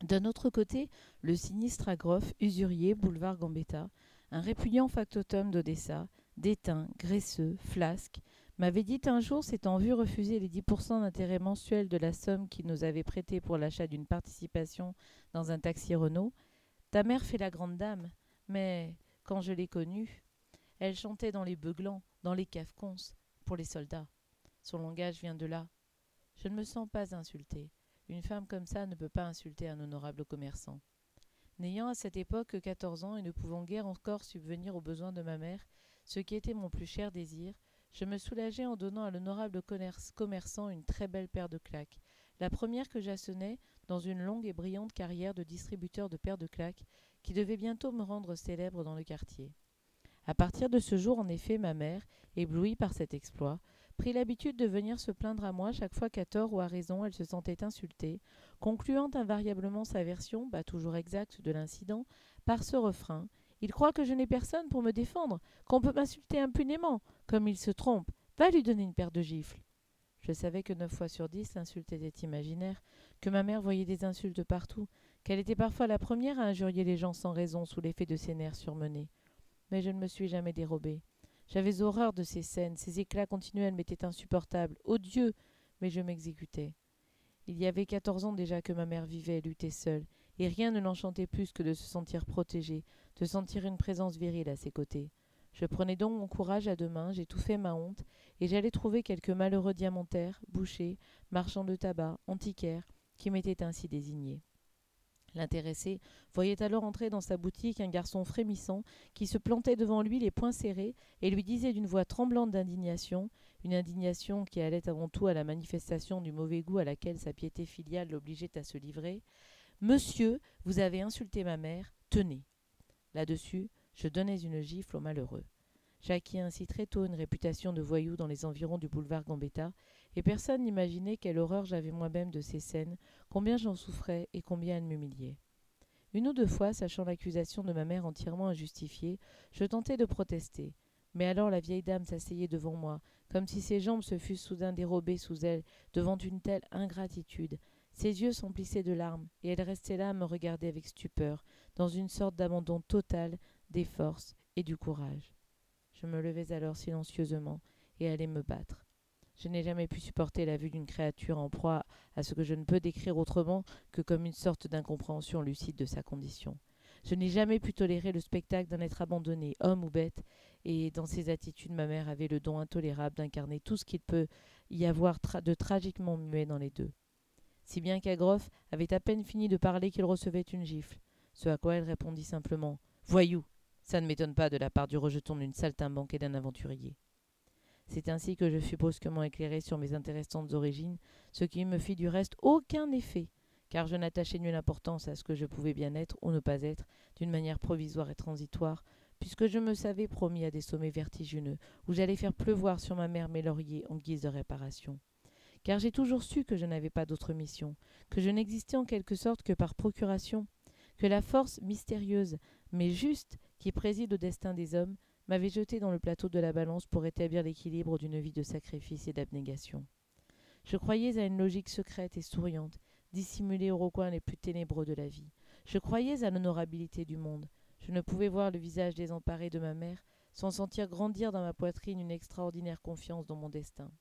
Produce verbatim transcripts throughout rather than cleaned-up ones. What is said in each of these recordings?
D'un autre côté, le sinistre agrofe, usurier, boulevard Gambetta, un répugnant factotum d'Odessa, déteint, graisseux, flasque, m'avait dit un jour, s'étant vu refuser les dix pour cent d'intérêt mensuel de la somme qu'il nous avait prêtée pour l'achat d'une participation dans un taxi Renault: Ta mère fait la grande dame, mais quand je l'ai connue, elle chantait dans les beuglans, dans les cafcons, pour les soldats. Son langage vient de là. Je ne me sens pas insultée. Une femme comme ça ne peut pas insulter un honorable commerçant. N'ayant à cette époque que quatorze ans et ne pouvant guère encore subvenir aux besoins de ma mère, ce qui était mon plus cher désir, je me soulageai en donnant à l'honorable commerçant une très belle paire de claques, la première que j'assonnais dans une longue et brillante carrière de distributeur de paires de claques qui devait bientôt me rendre célèbre dans le quartier. À partir de ce jour, en effet, ma mère, éblouie par cet exploit, prit l'habitude de venir se plaindre à moi chaque fois qu'à tort ou à raison elle se sentait insultée, concluant invariablement sa version, bah, toujours exacte, de l'incident, par ce refrain: Il croit que je n'ai personne pour me défendre, qu'on peut m'insulter impunément. Comme il se trompe, va lui donner une paire de gifles. Je savais que neuf fois sur dix, l'insulte était imaginaire, que ma mère voyait des insultes partout, qu'elle était parfois la première à injurier les gens sans raison sous l'effet de ses nerfs surmenés. Mais je ne me suis jamais dérobée. J'avais horreur de ces scènes, ces éclats continuels m'étaient insupportables, odieux, mais je m'exécutais. Il y avait quatorze ans déjà que ma mère vivait et luttait seule, et rien ne l'enchantait plus que de se sentir protégée, de sentir une présence virile à ses côtés. Je prenais donc mon courage à deux mains, j'étouffais ma honte, et j'allais trouver quelques malheureux diamantaires, bouchers, marchands de tabac, antiquaires, qui m'étaient ainsi désignés. L'intéressé voyait alors entrer dans sa boutique un garçon frémissant qui se plantait devant lui les poings serrés et lui disait d'une voix tremblante d'indignation, une indignation qui allait avant tout à la manifestation du mauvais goût à laquelle sa piété filiale l'obligeait à se livrer: Monsieur, vous avez insulté ma mère, tenez. Là-dessus, je donnais une gifle au malheureux. J'acquis ainsi très tôt une réputation de voyou dans les environs du boulevard Gambetta, et personne n'imaginait quelle horreur j'avais moi-même de ces scènes, combien j'en souffrais et combien elles m'humiliaient. Une ou deux fois, sachant l'accusation de ma mère entièrement injustifiée, je tentai de protester. Mais alors la vieille dame s'asseyait devant moi, comme si ses jambes se fussent soudain dérobées sous elle devant une telle ingratitude. Ses yeux s'emplissaient de larmes, et elle restait là à me regarder avec stupeur, dans une sorte d'abandon total des forces et du courage. Je me levais alors silencieusement et allais me battre. Je n'ai jamais pu supporter la vue d'une créature en proie à ce que je ne peux décrire autrement que comme une sorte d'incompréhension lucide de sa condition. Je n'ai jamais pu tolérer le spectacle d'un être abandonné, homme ou bête, et dans ses attitudes, ma mère avait le don intolérable d'incarner tout ce qu'il peut y avoir tra- de tragiquement muet dans les deux. Si bien qu'Agroff avait à peine fini de parler qu'il recevait une gifle, ce à quoi elle répondit simplement: Voyou, ça ne m'étonne pas de la part du rejeton d'une saltimbanque et d'un aventurier. C'est ainsi que je fus brusquement éclairé sur mes intéressantes origines, ce qui me fit du reste aucun effet, car je n'attachai nulle importance à ce que je pouvais bien être ou ne pas être, d'une manière provisoire et transitoire, puisque je me savais promis à des sommets vertigineux, où j'allais faire pleuvoir sur ma mère mes lauriers en guise de réparation. Car j'ai toujours su que je n'avais pas d'autre mission, que je n'existais en quelque sorte que par procuration, que la force mystérieuse, mais juste, qui préside au destin des hommes, m'avait jeté dans le plateau de la balance pour établir l'équilibre d'une vie de sacrifice et d'abnégation. Je croyais à une logique secrète et souriante, dissimulée aux recoins les plus ténébreux de la vie. Je croyais à l'honorabilité du monde. Je ne pouvais voir le visage désemparé de ma mère sans sentir grandir dans ma poitrine une extraordinaire confiance dans mon destin.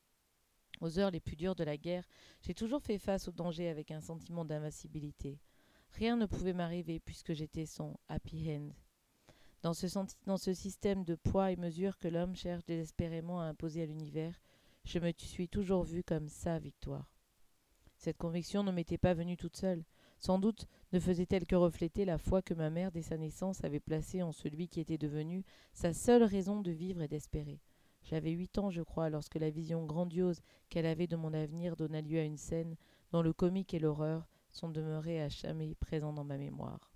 Aux heures les plus dures de la guerre, j'ai toujours fait face au danger avec un sentiment d'invincibilité. Rien ne pouvait m'arriver puisque j'étais son happy end. Dans ce, senti- dans ce système de poids et mesures que l'homme cherche désespérément à imposer à l'univers, je me suis toujours vu comme sa victoire. Cette conviction ne m'était pas venue toute seule. Sans doute ne faisait-elle que refléter la foi que ma mère, dès sa naissance, avait placée en celui qui était devenu sa seule raison de vivre et d'espérer. J'avais huit ans, je crois, lorsque la vision grandiose qu'elle avait de mon avenir donna lieu à une scène dont le comique et l'horreur sont demeurés à jamais présents dans ma mémoire.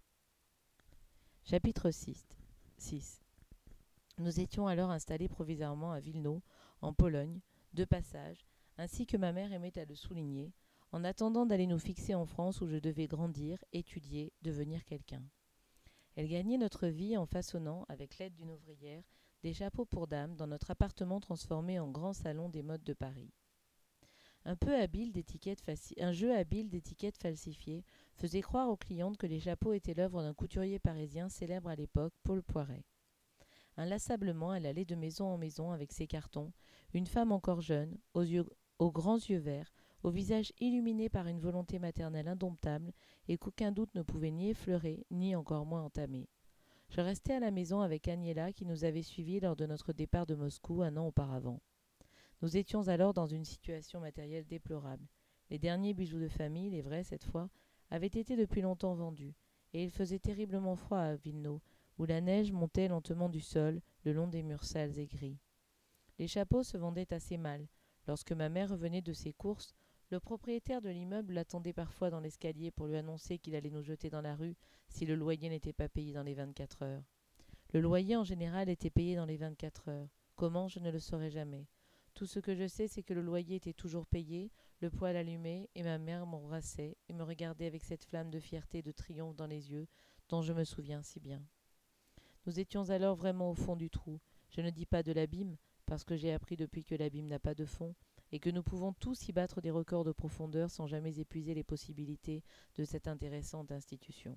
Chapitre six. six. Nous étions alors installés provisoirement à Wilno, en Pologne, de passage, ainsi que ma mère aimait à le souligner, en attendant d'aller nous fixer en France où je devais grandir, étudier, devenir quelqu'un. Elle gagnait notre vie en façonnant, avec l'aide d'une ouvrière, des chapeaux pour dames dans notre appartement transformé en grand salon des modes de Paris. Un, peu habile d'étiquettes faci- un jeu habile d'étiquettes falsifiées faisait croire aux clientes que les chapeaux étaient l'œuvre d'un couturier parisien célèbre à l'époque, Paul Poiret. Inlassablement, elle allait de maison en maison avec ses cartons, une femme encore jeune, aux, yeux, aux grands yeux verts, au visage illuminé par une volonté maternelle indomptable et qu'aucun doute ne pouvait ni effleurer, ni encore moins entamer. Je restais à la maison avec Agnella qui nous avait suivis lors de notre départ de Moscou un an auparavant. Nous étions alors dans une situation matérielle déplorable. Les derniers bijoux de famille, les vrais cette fois, avaient été depuis longtemps vendus, et il faisait terriblement froid à Vilno, où la neige montait lentement du sol le long des murs sales et gris. Les chapeaux se vendaient assez mal. Lorsque ma mère revenait de ses courses, le propriétaire de l'immeuble l'attendait parfois dans l'escalier pour lui annoncer qu'il allait nous jeter dans la rue si le loyer n'était pas payé dans les vingt-quatre heures. Le loyer en général était payé dans les vingt-quatre heures. Comment, je ne le saurais jamais. Tout ce que je sais, c'est que le loyer était toujours payé, le poêle allumé, et ma mère m'embrassait et me regardait avec cette flamme de fierté et de triomphe dans les yeux dont je me souviens si bien. Nous étions alors vraiment au fond du trou. Je ne dis pas de l'abîme, parce que j'ai appris depuis que l'abîme n'a pas de fond, et que nous pouvons tous y battre des records de profondeur sans jamais épuiser les possibilités de cette intéressante institution.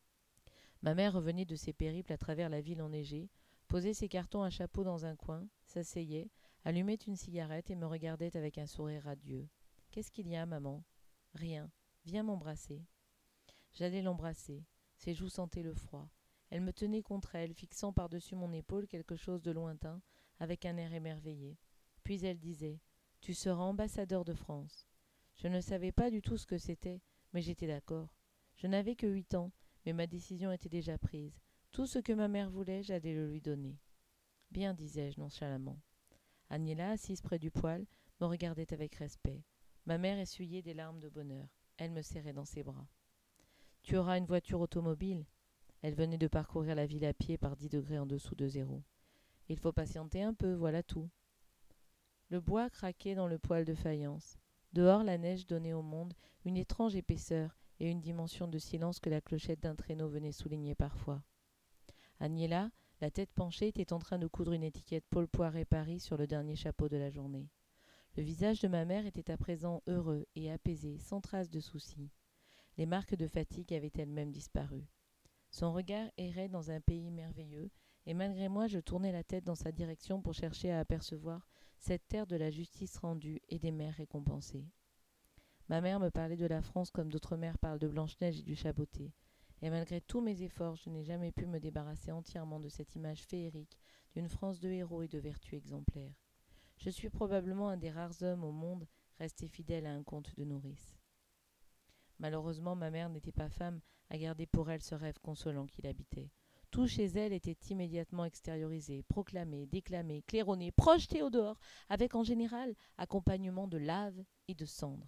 Ma mère revenait de ses périples à travers la ville enneigée, posait ses cartons à chapeau dans un coin, s'asseyait, allumait une cigarette et me regardait avec un sourire radieux. « Qu'est-ce qu'il y a, maman ?»« Rien. Viens m'embrasser. » J'allais l'embrasser. Ses joues sentaient le froid. Elle me tenait contre elle, fixant par-dessus mon épaule quelque chose de lointain, avec un air émerveillé. Puis elle disait « Tu seras ambassadeur de France. » Je ne savais pas du tout ce que c'était, mais j'étais d'accord. Je n'avais que huit ans, mais ma décision était déjà prise. Tout ce que ma mère voulait, j'allais le lui donner. « Bien, disais-je nonchalamment. Agnella, assise près du poêle, me regardait avec respect. Ma mère essuyait des larmes de bonheur. Elle me serrait dans ses bras. « Tu auras une voiture automobile ?» Elle venait de parcourir la ville à pied par dix degrés en dessous de zéro. « Il faut patienter un peu, voilà tout. » Le bois craquait dans le poêle de faïence. Dehors, la neige donnait au monde une étrange épaisseur et une dimension de silence que la clochette d'un traîneau venait souligner parfois. Agnella, la tête penchée, était en train de coudre une étiquette Paul Poiret Paris sur le dernier chapeau de la journée. Le visage de ma mère était à présent heureux et apaisé, sans trace de soucis. Les marques de fatigue avaient elles-mêmes disparu. Son regard errait dans un pays merveilleux, et malgré moi je tournais la tête dans sa direction pour chercher à apercevoir cette terre de la justice rendue et des mères récompensées. Ma mère me parlait de la France comme d'autres mères parlent de Blanche-Neige et du Chaboté, et malgré tous mes efforts, je n'ai jamais pu me débarrasser entièrement de cette image féerique d'une France de héros et de vertus exemplaires. Je suis probablement un des rares hommes au monde restés fidèles à un conte de nourrice. Malheureusement, ma mère n'était pas femme à garder pour elle ce rêve consolant qui l'habitait. Tout chez elle était immédiatement extériorisé, proclamé, déclamé, claironné, projeté au dehors, avec en général accompagnement de lave et de cendres.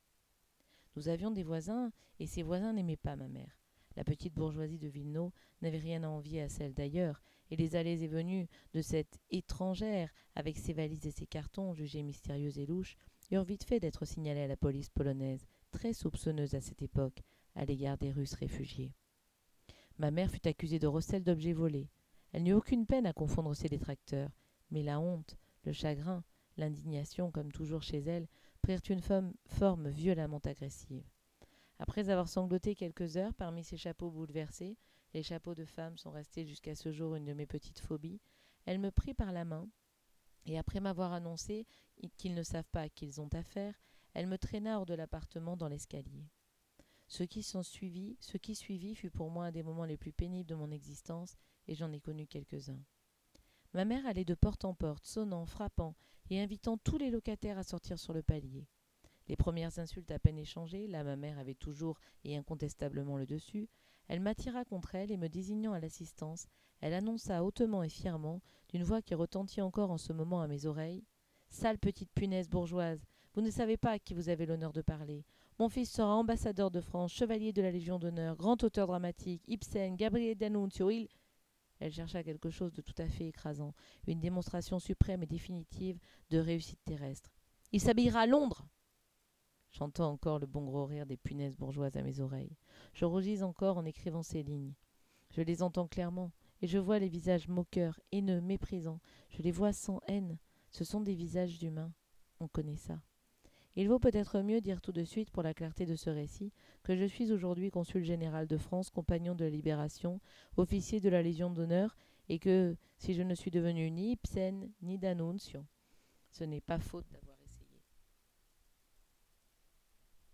Nous avions des voisins, et ces voisins n'aimaient pas ma mère. La petite bourgeoisie de Villeneuve n'avait rien à envier à celle d'ailleurs, et les allées et venues de cette étrangère, avec ses valises et ses cartons, jugés mystérieux et louches, eurent vite fait d'être signalés à la police polonaise, très soupçonneuse à cette époque, à l'égard des Russes réfugiés. Ma mère fut accusée de recel d'objets volés. Elle n'eut aucune peine à confondre ses détracteurs, mais la honte, le chagrin, l'indignation, comme toujours chez elle, prirent une forme, forme violemment agressive. Après avoir sangloté quelques heures parmi ces chapeaux bouleversés, les chapeaux de femmes sont restés jusqu'à ce jour une de mes petites phobies, elle me prit par la main, et après m'avoir annoncé qu'ils ne savent pas à qui ils ont affaire, elle me traîna hors de l'appartement dans l'escalier. Ce qui s'en suivit, ce qui suivit fut pour moi un des moments les plus pénibles de mon existence, et j'en ai connu quelques-uns. Ma mère allait de porte en porte, sonnant, frappant, et invitant tous les locataires à sortir sur le palier. Les premières insultes à peine échangées, là ma mère avait toujours et incontestablement le dessus, elle m'attira contre elle et me désignant à l'assistance, elle annonça hautement et fièrement, d'une voix qui retentit encore en ce moment à mes oreilles, « Sale petite punaise bourgeoise, vous ne savez pas à qui vous avez l'honneur de parler. Mon fils sera ambassadeur de France, chevalier de la Légion d'honneur, grand auteur dramatique, Ibsen, Gabriele D'Annunzio, il... » Elle chercha quelque chose de tout à fait écrasant, une démonstration suprême et définitive de réussite terrestre. « Il s'habillera à Londres !» J'entends encore le bon gros rire des punaises bourgeoises à mes oreilles. Je rougis encore en écrivant ces lignes. Je les entends clairement, et je vois les visages moqueurs, haineux, méprisants. Je les vois sans haine. Ce sont des visages humains. On connaît ça. Il vaut peut-être mieux dire tout de suite, pour la clarté de ce récit, que je suis aujourd'hui consul général de France, compagnon de la Libération, officier de la Légion d'honneur, et que, si je ne suis devenu ni Ibsen ni D'Annunzio, ce n'est pas faute d'avoir